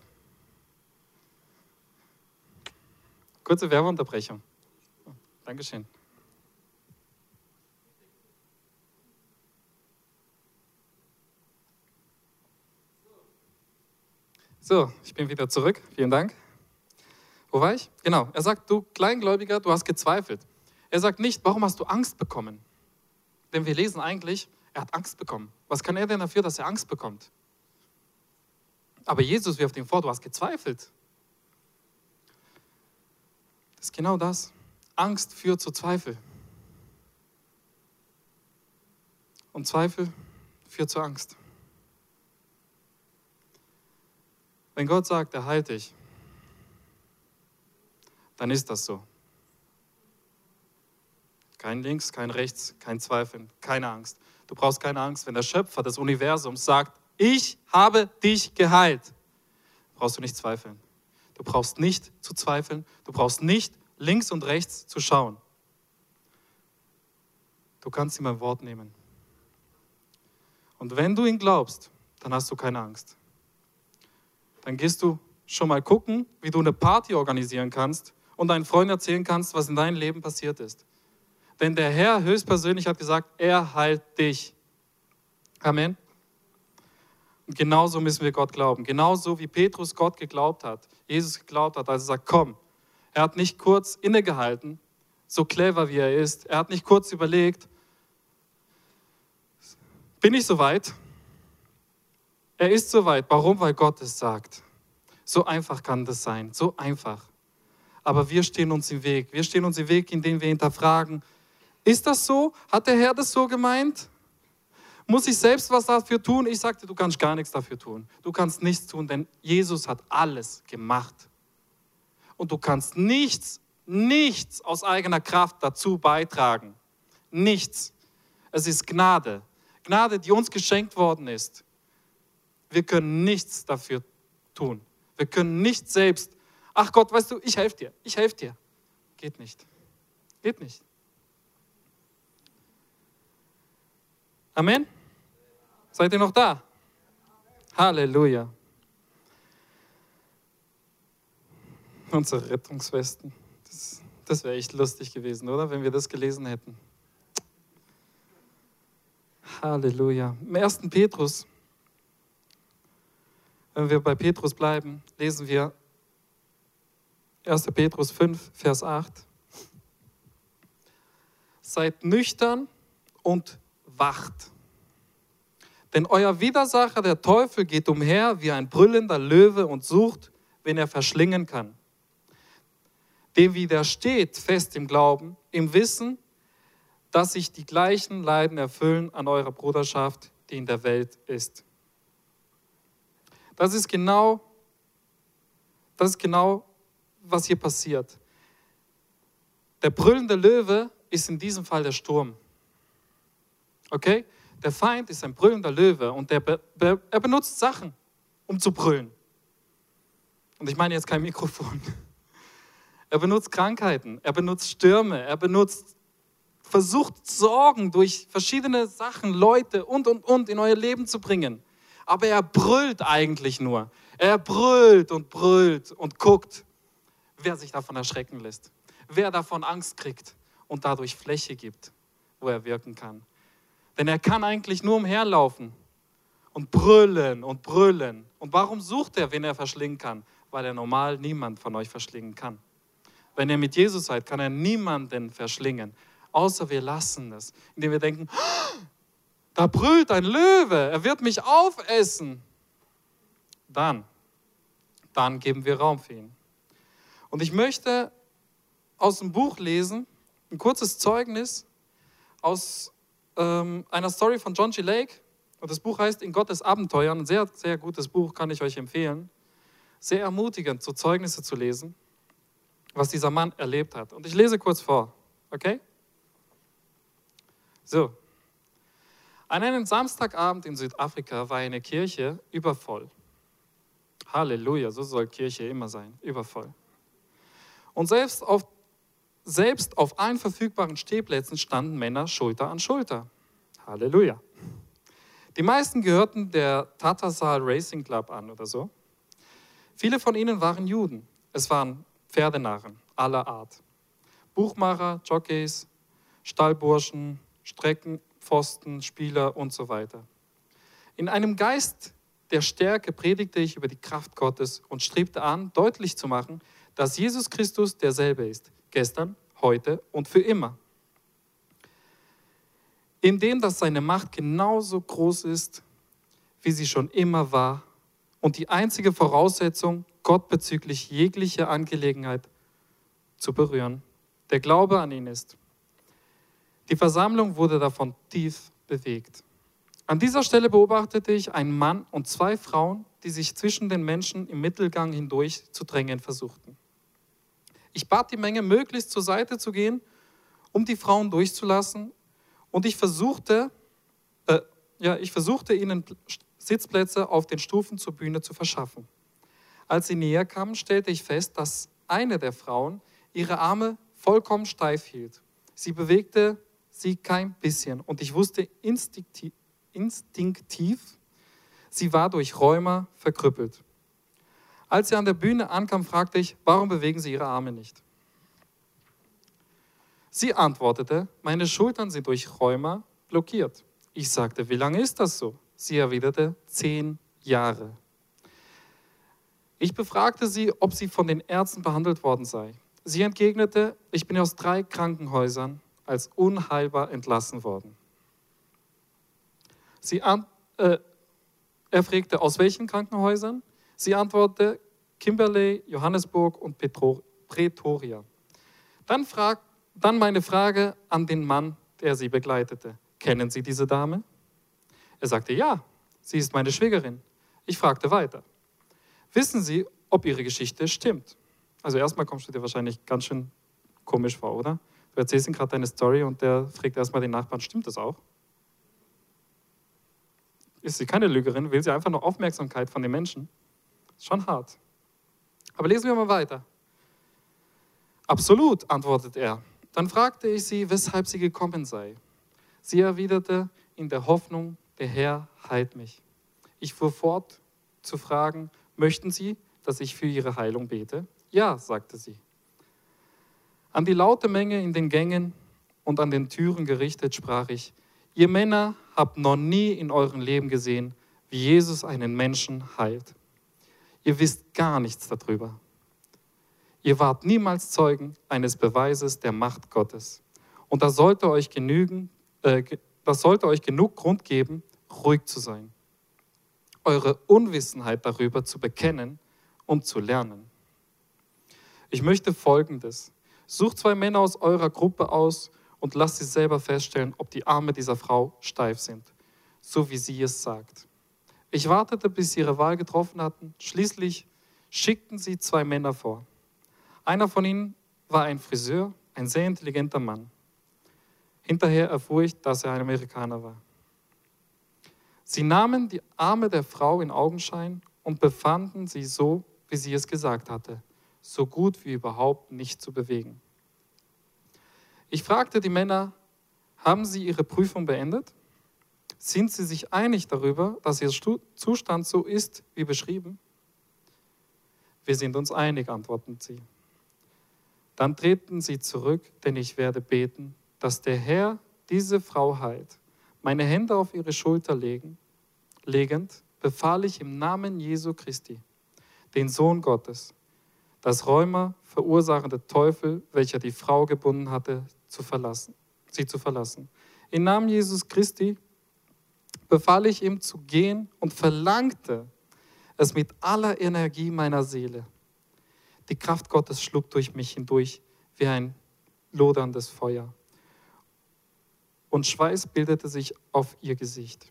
Kurze Werbeunterbrechung. Dankeschön. So, ich bin wieder zurück. Vielen Dank. Wo war ich? Genau. Er sagt, du Kleingläubiger, du hast gezweifelt. Er sagt nicht, warum hast du Angst bekommen? Denn wir lesen eigentlich, er hat Angst bekommen. Was kann er denn dafür, dass er Angst bekommt? Aber Jesus wirft ihm vor, du hast gezweifelt. Das ist genau das. Angst führt zu Zweifel. Und Zweifel führt zu Angst. Wenn Gott sagt, er heilt dich, dann ist das so. Kein Links, kein Rechts, kein Zweifeln, keine Angst. Du brauchst keine Angst, wenn der Schöpfer des Universums sagt, ich habe dich geheilt. Brauchst du nicht zweifeln. Du brauchst nicht zu zweifeln. Du brauchst nicht links und rechts zu schauen. Du kannst ihm beim Wort nehmen. Und wenn du ihn glaubst, dann hast du keine Angst. Dann gehst du schon mal gucken, wie du eine Party organisieren kannst und deinen Freunden erzählen kannst, was in deinem Leben passiert ist. Denn der Herr höchstpersönlich hat gesagt, er heilt dich. Amen. Und genauso müssen wir Gott glauben. Genauso wie Petrus Gott geglaubt hat, Jesus geglaubt hat, als er sagt, komm. Er hat nicht kurz innegehalten, so clever wie er ist. Er hat nicht kurz überlegt, bin ich soweit? Er ist soweit. Warum? Weil Gott es sagt. So einfach kann das sein, so einfach. Aber wir stehen uns im Weg. Wir stehen uns im Weg, indem wir hinterfragen, ist das so? Hat der Herr das so gemeint? Muss ich selbst was dafür tun? Ich sagte, du kannst gar nichts dafür tun. Du kannst nichts tun, denn Jesus hat alles gemacht. Und du kannst nichts aus eigener Kraft dazu beitragen. Nichts. Es ist Gnade. Gnade, die uns geschenkt worden ist. Wir können nichts dafür tun. Wir können nicht selbst, ach Gott, weißt du, ich helfe dir. Geht nicht. Geht nicht. Amen? Seid ihr noch da? Halleluja. Unsere Rettungswesten. Das wäre echt lustig gewesen, oder? Wenn wir das gelesen hätten. Halleluja. Im 1. Petrus, wenn wir bei Petrus bleiben, lesen wir 1. Petrus 5, Vers 8. Seid nüchtern und wacht. Denn euer Widersacher, der Teufel, geht umher wie ein brüllender Löwe und sucht, wen er verschlingen kann. Dem widersteht fest im Glauben, im Wissen, dass sich die gleichen Leiden erfüllen an eurer Bruderschaft, die in der Welt ist. Das ist genau, was hier passiert. Der brüllende Löwe ist in diesem Fall der Sturm. Okay? Der Feind ist ein brüllender Löwe und er benutzt Sachen, um zu brüllen. Und ich meine jetzt kein Mikrofon. Er benutzt Krankheiten, er benutzt Stürme, er versucht Sorgen durch verschiedene Sachen, Leute und in euer Leben zu bringen. Aber er brüllt eigentlich nur. Er brüllt und guckt, wer sich davon erschrecken lässt. Wer davon Angst kriegt und dadurch Fläche gibt, wo er wirken kann. Denn er kann eigentlich nur umherlaufen und brüllen. Und warum sucht er, wen er verschlingen kann? Weil er normal niemand von euch verschlingen kann. Wenn ihr mit Jesus seid, kann er niemanden verschlingen. Außer wir lassen es, indem wir denken, da brüllt ein Löwe, er wird mich aufessen. Dann geben wir Raum für ihn. Und ich möchte aus dem Buch lesen, ein kurzes Zeugnis aus einer Story von John G. Lake. Und das Buch heißt In Gottes Abenteuern. Ein sehr, sehr gutes Buch, kann ich euch empfehlen. Sehr ermutigend, so Zeugnisse zu lesen, was dieser Mann erlebt hat. Und ich lese kurz vor, okay? So. An einem Samstagabend in Südafrika war eine Kirche übervoll. Halleluja, so soll Kirche immer sein, übervoll. Und selbst auf allen verfügbaren Stehplätzen standen Männer Schulter an Schulter. Halleluja. Die meisten gehörten der Tattersall Racing Club an oder so. Viele von ihnen waren Juden. Es waren Pferdenarren aller Art. Buchmacher, Jockeys, Stallburschen, Streckenpfosten, Spieler und so weiter. In einem Geist der Stärke predigte ich über die Kraft Gottes und strebte an, deutlich zu machen, dass Jesus Christus derselbe ist, gestern, heute und für immer. Indem dass seine Macht genauso groß ist, wie sie schon immer war und die einzige Voraussetzung, Gott bezüglich jeglicher Angelegenheit zu berühren, der Glaube an ihn ist. Die Versammlung wurde davon tief bewegt. An dieser Stelle beobachtete ich einen Mann und zwei Frauen, die sich zwischen den Menschen im Mittelgang hindurch zu drängen versuchten. Ich bat die Menge, möglichst zur Seite zu gehen, um die Frauen durchzulassen, und ich versuchte ihnen Sitzplätze auf den Stufen zur Bühne zu verschaffen. Als sie näher kamen, stellte ich fest, dass eine der Frauen ihre Arme vollkommen steif hielt. Sie bewegte sie kein bisschen und ich wusste instinktiv, sie war durch Rheuma verkrüppelt. Als sie an der Bühne ankam, fragte ich, warum bewegen Sie Ihre Arme nicht? Sie antwortete, meine Schultern sind durch Rheuma blockiert. Ich sagte, wie lange ist das so? Sie erwiderte, 10 Jahre. Ich befragte sie, ob sie von den Ärzten behandelt worden sei. Sie entgegnete, ich bin aus 3 Krankenhäusern als unheilbar entlassen worden. Er fragte, aus welchen Krankenhäusern? Sie antwortete, Kimberley, Johannesburg und Pretoria. Dann meine Frage an den Mann, der sie begleitete. Kennen Sie diese Dame? Er sagte, ja, sie ist meine Schwägerin. Ich fragte weiter. Wissen Sie, ob Ihre Geschichte stimmt? Also erstmal kommst du dir wahrscheinlich ganz schön komisch vor, oder? Du erzählst ihm gerade deine Story und der fragt erstmal den Nachbarn, stimmt das auch? ist sie keine Lügerin, will sie einfach nur Aufmerksamkeit von den Menschen. Schon hart. Aber lesen wir mal weiter. Absolut, antwortet er. Dann fragte ich sie, weshalb sie gekommen sei. Sie erwiderte, in der Hoffnung, der Herr heilt mich. Ich fuhr fort zu fragen, möchten Sie, dass ich für Ihre Heilung bete? Ja, sagte sie. An die laute Menge in den Gängen und an den Türen gerichtet sprach ich, ihr Männer habt noch nie in eurem Leben gesehen, wie Jesus einen Menschen heilt. Ihr wisst gar nichts darüber. Ihr wart niemals Zeugen eines Beweises der Macht Gottes. Und das sollte euch genug Grund geben, ruhig zu sein, eure Unwissenheit darüber zu bekennen und zu lernen. Ich möchte Folgendes. Sucht 2 Männer aus eurer Gruppe aus und lasst sie selber feststellen, ob die Arme dieser Frau steif sind, so wie sie es sagt. Ich wartete, bis sie ihre Wahl getroffen hatten. Schließlich schickten sie 2 Männer vor. Einer von ihnen war ein Friseur, ein sehr intelligenter Mann. Hinterher erfuhr ich, dass er ein Amerikaner war. Sie nahmen die Arme der Frau in Augenschein und befanden sie so, wie sie es gesagt hatte, so gut wie überhaupt nicht zu bewegen. Ich fragte die Männer, haben sie ihre Prüfung beendet? Sind sie sich einig darüber, dass ihr Zustand so ist, wie beschrieben? Wir sind uns einig, antworteten sie. Dann treten sie zurück, denn ich werde beten, dass der Herr diese Frau heilt. Meine Hände auf ihre Schulter legend, befahl ich im Namen Jesu Christi, den Sohn Gottes, das Rheuma verursachende Teufel, welcher die Frau gebunden hatte, sie zu verlassen. Im Namen Jesus Christi befahl ich ihm zu gehen und verlangte es mit aller Energie meiner Seele. Die Kraft Gottes schlug durch mich hindurch wie ein loderndes Feuer. Und Schweiß bildete sich auf ihr Gesicht.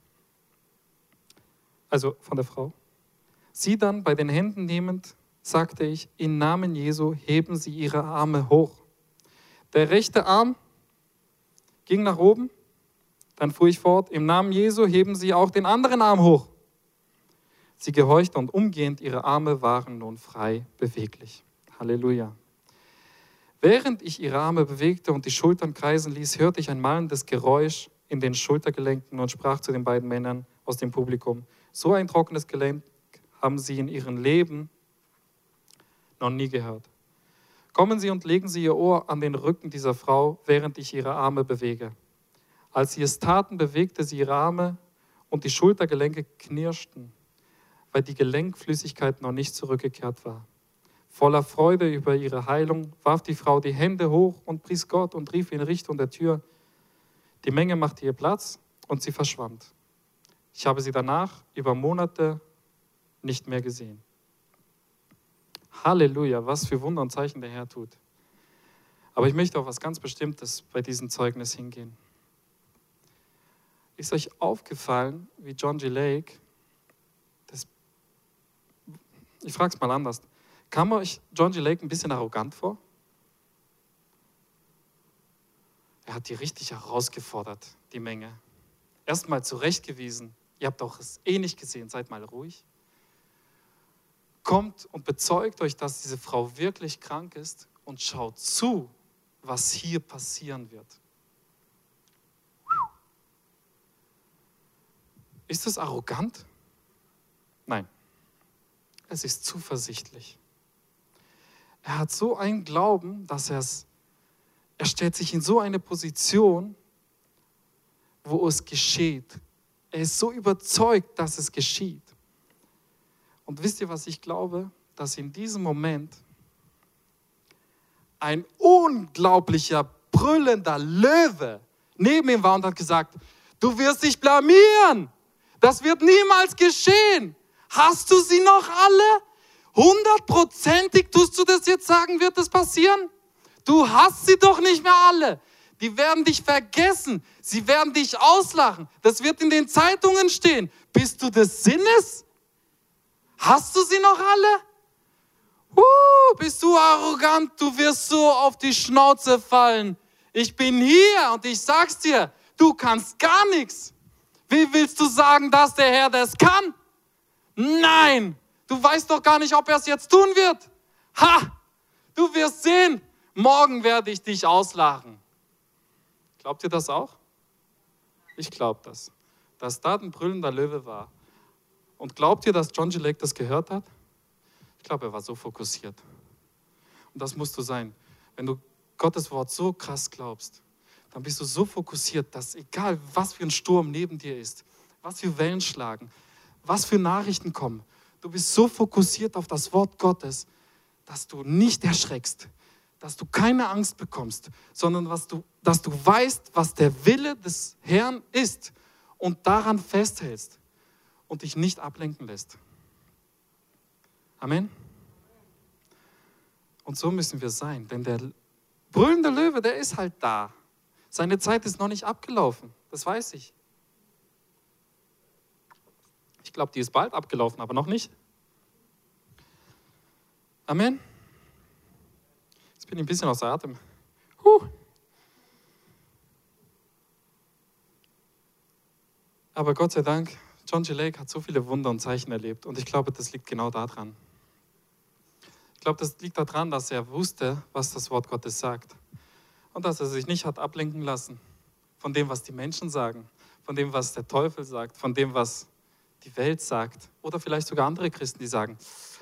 Also von der Frau. Sie dann bei den Händen nehmend, sagte ich, im Namen Jesu heben Sie Ihre Arme hoch. Der rechte Arm ging nach oben, dann fuhr ich fort, im Namen Jesu heben Sie auch den anderen Arm hoch. Sie gehorchte und umgehend ihre Arme waren nun frei beweglich. Halleluja. Während ich ihre Arme bewegte und die Schultern kreisen ließ, hörte ich ein mallendes Geräusch in den Schultergelenken und sprach zu den beiden Männern aus dem Publikum, so ein trockenes Gelenk haben sie in ihrem Leben noch nie gehört. Kommen Sie und legen Sie Ihr Ohr an den Rücken dieser Frau, während ich ihre Arme bewege. Als sie es taten, bewegte sie ihre Arme und die Schultergelenke knirschten, weil die Gelenkflüssigkeit noch nicht zurückgekehrt war. Voller Freude über ihre Heilung warf die Frau die Hände hoch und pries Gott und rief in Richtung der Tür. Die Menge machte ihr Platz und sie verschwand. Ich habe sie danach über Monate nicht mehr gesehen. Halleluja, was für Wunder und Zeichen der Herr tut. Aber ich möchte auf was ganz Bestimmtes bei diesem Zeugnis hingehen. Ist euch aufgefallen, wie John G. Lake, ich frage es mal anders, kam euch John G. Lake ein bisschen arrogant vor? Er hat die richtig herausgefordert, die Menge. Erstmal zurechtgewiesen, ihr habt doch es eh nicht gesehen, seid mal ruhig. Kommt und bezeugt euch, dass diese Frau wirklich krank ist und schaut zu, was hier passieren wird. Ist das arrogant? Nein, es ist zuversichtlich. Er hat so einen Glauben, dass er stellt sich in so eine Position, wo es geschieht. Er ist so überzeugt, dass es geschieht. Und wisst ihr, was ich glaube? Dass in diesem Moment ein unglaublicher, brüllender Löwe neben ihm war und hat gesagt, du wirst dich blamieren. Das wird niemals geschehen. Hast du sie noch alle? 100%ig tust du das jetzt sagen, wird das passieren? Du hast sie doch nicht mehr alle. Die werden dich vergessen. Sie werden dich auslachen. Das wird in den Zeitungen stehen. Bist du des Sinnes? Hast du sie noch alle? Bist du arrogant? Du wirst so auf die Schnauze fallen. Ich bin hier und ich sag's dir, du kannst gar nichts. Wie willst du sagen, dass der Herr das kann? Nein, du weißt doch gar nicht, ob er es jetzt tun wird. Ha, du wirst sehen, morgen werde ich dich auslachen. Glaubt ihr das auch? Ich glaube das. Dass da ein brüllender Löwe war. Und glaubt ihr, dass John G. Lake das gehört hat? Ich glaube, er war so fokussiert. Und das musst du sein. Wenn du Gottes Wort so krass glaubst, dann bist du so fokussiert, dass egal, was für ein Sturm neben dir ist, was für Wellen schlagen, was für Nachrichten kommen, du bist so fokussiert auf das Wort Gottes, dass du nicht erschreckst, dass du keine Angst bekommst, sondern dass du weißt, was der Wille des Herrn ist und daran festhältst und dich nicht ablenken lässt. Amen. Und so müssen wir sein, denn der brüllende Löwe, der ist halt da. Seine Zeit ist noch nicht abgelaufen, das weiß ich. Ich glaube, die ist bald abgelaufen, aber noch nicht. Amen. Jetzt bin ich ein bisschen außer Atem. Aber Gott sei Dank, John G. Lake hat so viele Wunder und Zeichen erlebt und ich glaube, das liegt genau daran. Ich glaube, das liegt daran, dass er wusste, was das Wort Gottes sagt und dass er sich nicht hat ablenken lassen von dem, was die Menschen sagen, von dem, was der Teufel sagt, von dem, was die Welt sagt oder vielleicht sogar andere Christen, die sagen,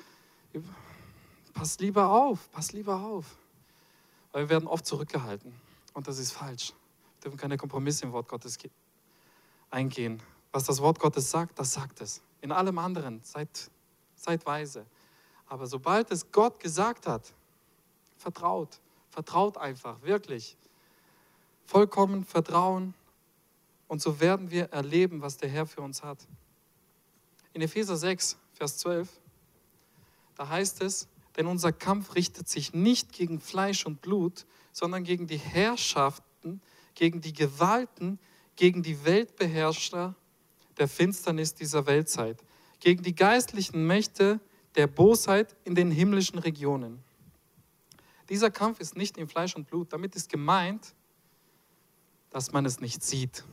pass lieber auf. Weil wir werden oft zurückgehalten und das ist falsch. Wir dürfen keine Kompromisse im Wort Gottes eingehen. Was das Wort Gottes sagt, das sagt es. In allem anderen, seid weise. Aber sobald es Gott gesagt hat, vertraut einfach, wirklich. Vollkommen vertrauen und so werden wir erleben, was der Herr für uns hat. In Epheser 6, Vers 12, da heißt es, denn unser Kampf richtet sich nicht gegen Fleisch und Blut, sondern gegen die Herrschaften, gegen die Gewalten, gegen die Weltbeherrscher der Finsternis dieser Weltzeit, gegen die geistlichen Mächte der Bosheit in den himmlischen Regionen. Dieser Kampf ist nicht in Fleisch und Blut. Damit ist gemeint, dass man es nicht sieht.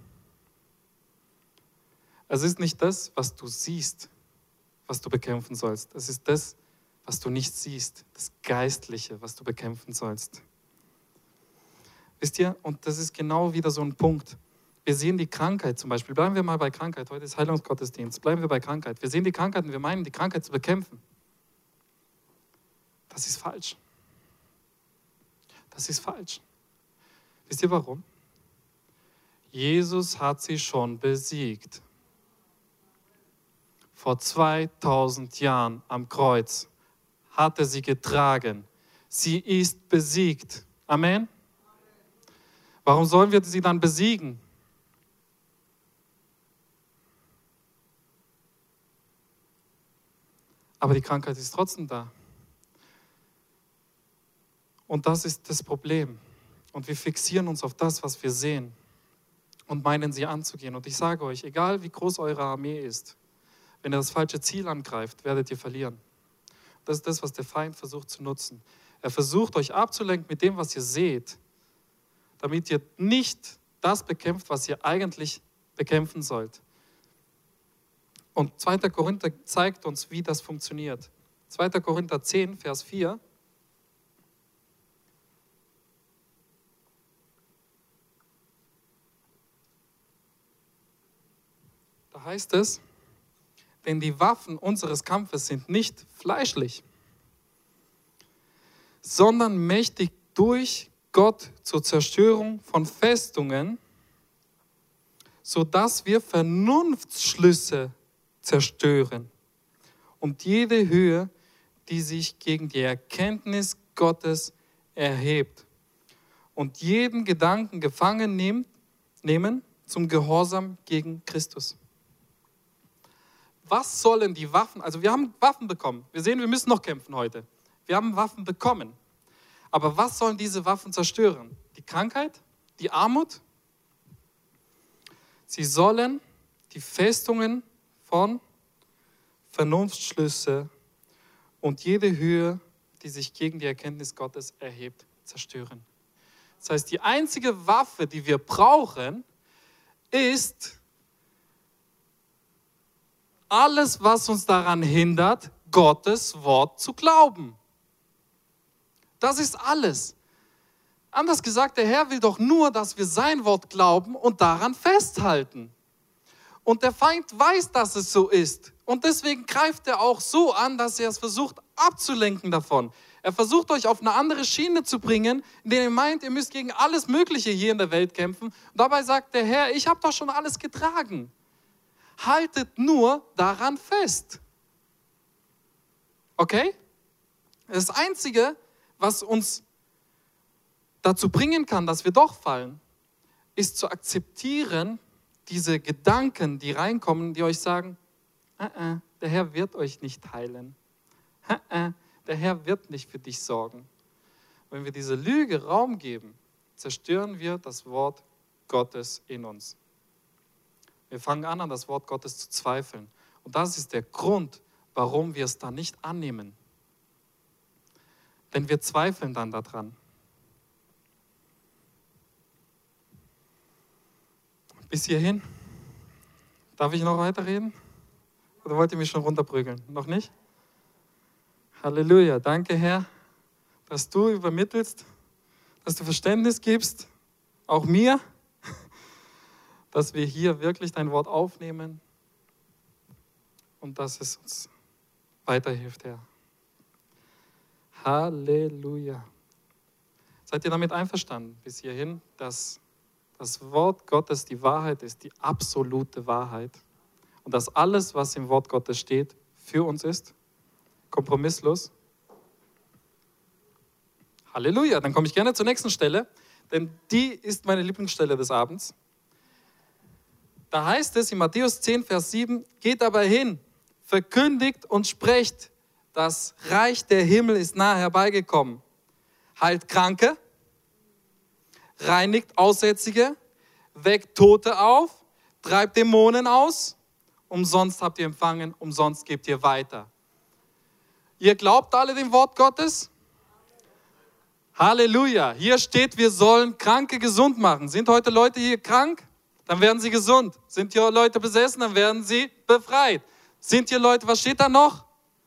Es ist nicht das, was du siehst, was du bekämpfen sollst. Es ist das, was du nicht siehst, das Geistliche, was du bekämpfen sollst. Wisst ihr, und das ist genau wieder so ein Punkt. Wir sehen die Krankheit zum Beispiel. Bleiben wir mal bei Krankheit. Heute ist Heilungsgottesdienst. Bleiben wir bei Krankheit. Wir sehen die Krankheit und wir meinen, die Krankheit zu bekämpfen. Das ist falsch. Das ist falsch. Wisst ihr warum? Jesus hat sie schon besiegt. Vor 2000 Jahren am Kreuz hat er sie getragen. Sie ist besiegt. Amen? Warum sollen wir sie dann besiegen? Aber die Krankheit ist trotzdem da. Und das ist das Problem. Und wir fixieren uns auf das, was wir sehen und meinen, sie anzugehen. Und ich sage euch, egal wie groß eure Armee ist, wenn ihr das falsche Ziel angreift, werdet ihr verlieren. Das ist das, was der Feind versucht zu nutzen. Er versucht, euch abzulenken mit dem, was ihr seht, damit ihr nicht das bekämpft, was ihr eigentlich bekämpfen sollt. Und 2. Korinther zeigt uns, wie das funktioniert. 2. Korinther 10, Vers 4. Da heißt es, denn die Waffen unseres Kampfes sind nicht fleischlich, sondern mächtig durch Gott zur Zerstörung von Festungen, sodass wir Vernunftsschlüsse zerstören und jede Höhe, die sich gegen die Erkenntnis Gottes erhebt und jeden Gedanken gefangen nehmen zum Gehorsam gegen Christus. Was sollen die Waffen, also wir haben Waffen bekommen, wir sehen, wir müssen noch kämpfen heute, wir haben Waffen bekommen, aber was sollen diese Waffen zerstören? Die Krankheit, die Armut? Sie sollen die Festungen von Vernunftsschlüsse und jede Höhe, die sich gegen die Erkenntnis Gottes erhebt, zerstören. Das heißt, die einzige Waffe, die wir brauchen, ist alles, was uns daran hindert, Gottes Wort zu glauben. Das ist alles. Anders gesagt, der Herr will doch nur, dass wir sein Wort glauben und daran festhalten. Und der Feind weiß, dass es so ist. Und deswegen greift er auch so an, dass er es versucht abzulenken davon. Er versucht euch auf eine andere Schiene zu bringen, indem ihr meint, ihr müsst gegen alles Mögliche hier in der Welt kämpfen. Und dabei sagt der Herr, ich habe doch schon alles getragen. Haltet nur daran fest. Okay? Das Einzige, was uns dazu bringen kann, dass wir doch fallen, ist zu akzeptieren, diese Gedanken, die reinkommen, die euch sagen, der Herr wird euch nicht heilen. Der Herr wird nicht für dich sorgen. Wenn wir diese Lüge Raum geben, zerstören wir das Wort Gottes in uns. Wir fangen an das Wort Gottes zu zweifeln. Und das ist der Grund, warum wir es dann nicht annehmen. Denn wir zweifeln dann daran. Bis hierhin. Darf ich noch weiterreden? Oder wollt ihr mich schon runterprügeln? Noch nicht? Halleluja. Danke, Herr, dass du übermittelst, dass du Verständnis gibst, auch mir, dass wir hier wirklich dein Wort aufnehmen und dass es uns weiterhilft, Herr. Halleluja. Seid ihr damit einverstanden bis hierhin, dass das Wort Gottes die Wahrheit ist, die absolute Wahrheit und dass alles, was im Wort Gottes steht, für uns ist? Kompromisslos. Halleluja, dann komme ich gerne zur nächsten Stelle, denn die ist meine Lieblingsstelle des Abends. Da heißt es in Matthäus 10, Vers 7, geht aber hin, verkündigt und sprecht, das Reich der Himmel ist nahe herbeigekommen. Heilt Kranke, reinigt Aussätzige, weckt Tote auf, treibt Dämonen aus, umsonst habt ihr empfangen, umsonst gebt ihr weiter. Ihr glaubt alle dem Wort Gottes? Halleluja. Hier steht, wir sollen Kranke gesund machen. Sind heute Leute hier krank? Dann werden sie gesund. Sind hier Leute besessen? Dann werden sie befreit. Sind hier Leute, was steht da noch?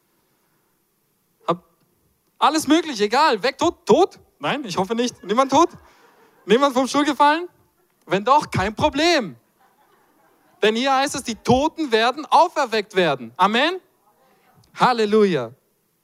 Alles mögliche, egal. Weg, tot? Nein, ich hoffe nicht. Niemand tot? Niemand vom Stuhl gefallen? Wenn doch, kein Problem. Denn hier heißt es, die Toten werden auferweckt werden. Amen? Halleluja.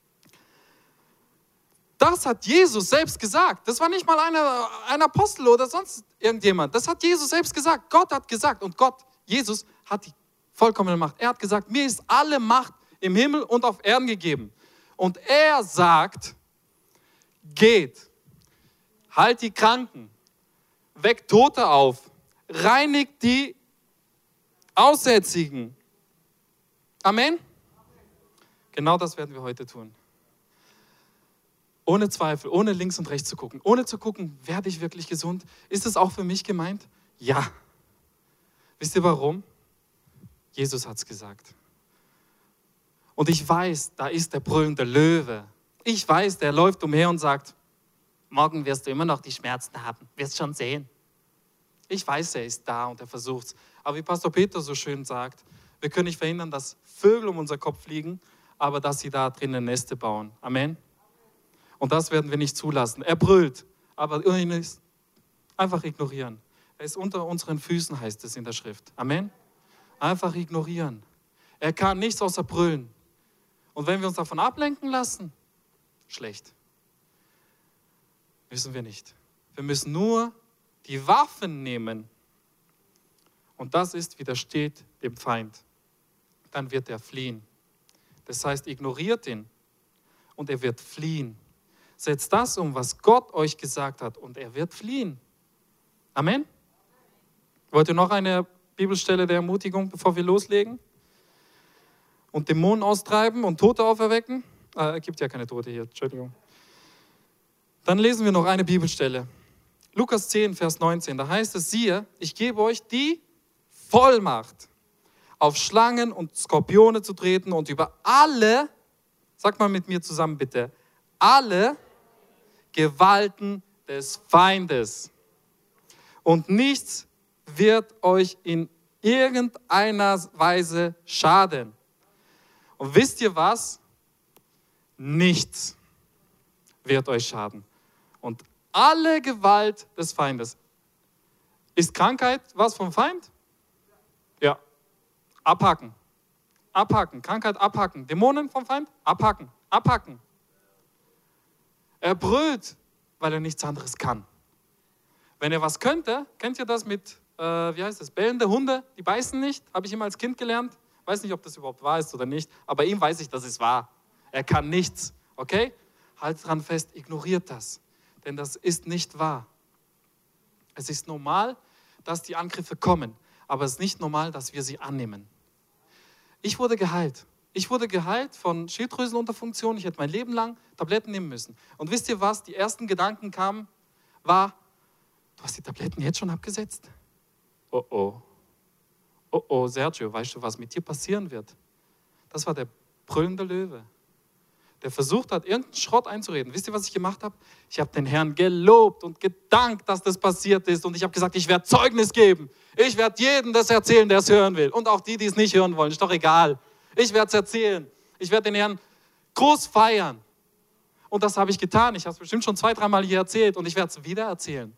Das hat Jesus selbst gesagt. Das war nicht mal ein Apostel oder sonst irgendjemand. Das hat Jesus selbst gesagt. Gott hat gesagt und Jesus hat die vollkommene Macht. Er hat gesagt, mir ist alle Macht im Himmel und auf Erden gegeben. Und er sagt, geht, heilt die Kranken, weckt Tote auf, reinigt die Aussätzigen. Amen? Genau das werden wir heute tun. Ohne Zweifel, ohne links und rechts zu gucken, ohne zu gucken, werde ich wirklich gesund? Ist es auch für mich gemeint? Ja. Wisst ihr warum? Jesus hat es gesagt. Und ich weiß, da ist der brüllende Löwe. Ich weiß, der läuft umher und sagt, morgen wirst du immer noch die Schmerzen haben, wirst schon sehen. Ich weiß, er ist da und er versucht es. Aber wie Pastor Peter so schön sagt, wir können nicht verhindern, dass Vögel um unser Kopf fliegen, aber dass sie da drinnen Neste bauen. Amen. Und das werden wir nicht zulassen. Er brüllt, aber einfach ignorieren. Er ist unter unseren Füßen, heißt es in der Schrift. Amen. Einfach ignorieren. Er kann nichts außer brüllen. Und wenn wir uns davon ablenken lassen, schlecht. Müssen wir nicht. Wir müssen nur die Waffen nehmen. Und das ist, widersteht dem Feind. Dann wird er fliehen. Das heißt, ignoriert ihn und er wird fliehen. Setzt das um, was Gott euch gesagt hat und er wird fliehen. Amen. Wollt ihr noch eine Bibelstelle der Ermutigung, bevor wir loslegen? Und Dämonen austreiben und Tote auferwecken? Es gibt ja keine Tote hier, Entschuldigung. Dann lesen wir noch eine Bibelstelle. Lukas 10, Vers 19, da heißt es, siehe, ich gebe euch die Vollmacht, auf Schlangen und Skorpione zu treten und über alle, sag mal mit mir zusammen bitte, alle Gewalten des Feindes. Und nichts wird euch in irgendeiner Weise schaden. Und wisst ihr was? Nichts wird euch schaden. Und alle Gewalt des Feindes. Ist Krankheit was vom Feind? Ja. Abhaken. Abhaken. Krankheit abhaken. Dämonen vom Feind? Abhaken. Abhaken. Er brüllt, weil er nichts anderes kann. Wenn er was könnte, kennt ihr das mit, wie heißt das, bellende Hunde, die beißen nicht, habe ich immer als Kind gelernt. Weiß nicht, ob das überhaupt wahr ist oder nicht, aber ihm weiß ich, dass es wahr. Er kann nichts, okay? Halt dran fest, ignoriert das, denn das ist nicht wahr. Es ist normal, dass die Angriffe kommen, aber es ist nicht normal, dass wir sie annehmen. Ich wurde geheilt. Ich wurde geheilt von Schilddrüsenunterfunktion. Ich hätte mein Leben lang Tabletten nehmen müssen. Und wisst ihr was? Die ersten Gedanken kamen, war, du hast die Tabletten jetzt schon abgesetzt? Oh oh. Oh oh, Sergio, weißt du, was mit dir passieren wird? Das war der brüllende Löwe, der versucht hat, irgendeinen Schrott einzureden. Wisst ihr, was ich gemacht habe? Ich habe den Herrn gelobt und gedankt, dass das passiert ist. Und ich habe gesagt, ich werde Zeugnis geben. Ich werde jedem das erzählen, der es hören will. Und auch die, die es nicht hören wollen, ist doch egal. Ich werde es erzählen. Ich werde den Herrn groß feiern. Und das habe ich getan. Ich habe es bestimmt schon 2-3 Mal hier erzählt. Und ich werde es wieder erzählen.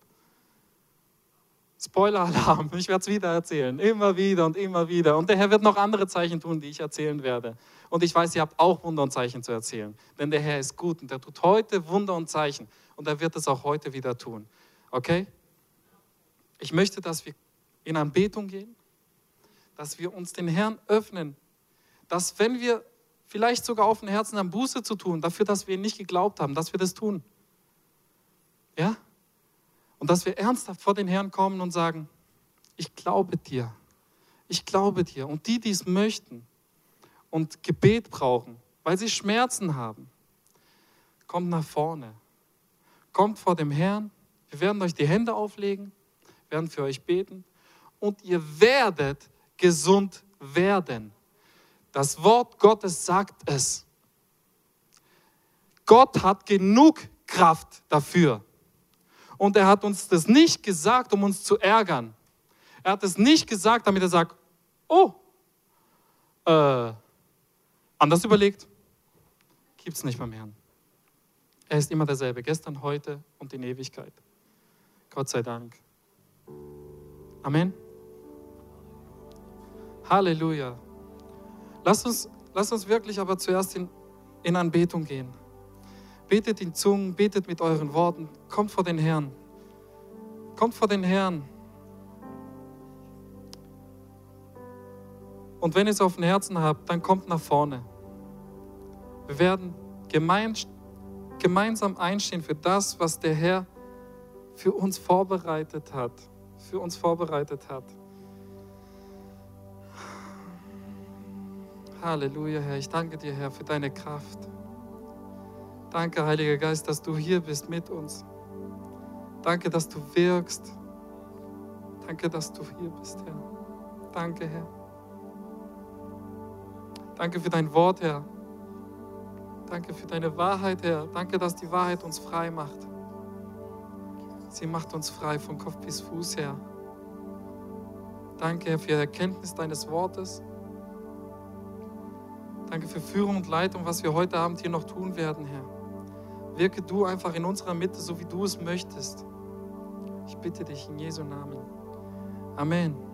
Spoiler-Alarm, ich werde es wieder erzählen. Immer wieder und immer wieder. Und der Herr wird noch andere Zeichen tun, die ich erzählen werde. Und ich weiß, ihr habt auch Wunder und Zeichen zu erzählen. Denn der Herr ist gut und er tut heute Wunder und Zeichen. Und er wird es auch heute wieder tun. Okay? Ich möchte, dass wir in Anbetung gehen, dass wir uns den Herrn öffnen, dass wenn wir vielleicht sogar auf dem Herzen haben, Buße zu tun, dafür, dass wir ihn nicht geglaubt haben, dass wir das tun. Ja? Und dass wir ernsthaft vor den Herrn kommen und sagen, ich glaube dir. Ich glaube dir. Und die, die es möchten und Gebet brauchen, weil sie Schmerzen haben, kommt nach vorne. Kommt vor dem Herrn. Wir werden euch die Hände auflegen, werden für euch beten und ihr werdet gesund werden. Das Wort Gottes sagt es. Gott hat genug Kraft dafür. Und er hat uns das nicht gesagt, um uns zu ärgern. Er hat es nicht gesagt, damit er sagt, oh, anders überlegt, gibt es nicht beim Herrn. Er ist immer derselbe, gestern, heute und in Ewigkeit. Gott sei Dank. Amen. Halleluja. Lasst uns wirklich aber zuerst in Anbetung gehen. Betet in Zungen, betet mit euren Worten, kommt vor den Herrn. Kommt vor den Herrn. Und wenn ihr es auf dem Herzen habt, dann kommt nach vorne. Wir werden gemeinsam einstehen für das, was der Herr für uns vorbereitet hat. Für uns vorbereitet hat. Halleluja, Herr. Ich danke dir, Herr, für deine Kraft. Danke, Heiliger Geist, dass du hier bist mit uns. Danke, dass du wirkst. Danke, dass du hier bist, Herr. Danke, Herr. Danke für dein Wort, Herr. Danke für deine Wahrheit, Herr. Danke, dass die Wahrheit uns frei macht. Sie macht uns frei von Kopf bis Fuß, Herr. Danke, Herr, für die Erkenntnis deines Wortes. Danke für Führung und Leitung, was wir heute Abend hier noch tun werden, Herr. Wirke du einfach in unserer Mitte, so wie du es möchtest. Ich bitte dich in Jesu Namen. Amen.